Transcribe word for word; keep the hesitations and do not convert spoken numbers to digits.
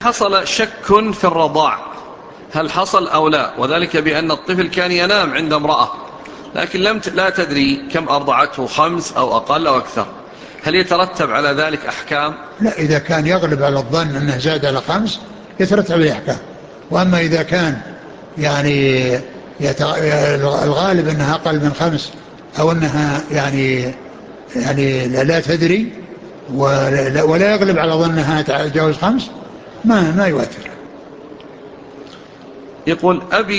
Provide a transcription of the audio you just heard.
حصل شك في الرضاع هل حصل أو لا، وذلك بأن الطفل كان ينام عند امرأة لكن لم ت... لا تدري كم أرضعته، خمس أو أقل أو أكثر، هل يترتب على ذلك أحكام؟ لا، إذا كان يغلب على الظن أنه زاد على خمس يترتب عليه أحكام. وأما إذا كان يعني يت... الغالب أنها أقل من خمس، أو أنها يعني يعني لا تدري ولا, ولا يغلب على ظنها تتجاوز خمس، ما ما يؤثر. يقول أبي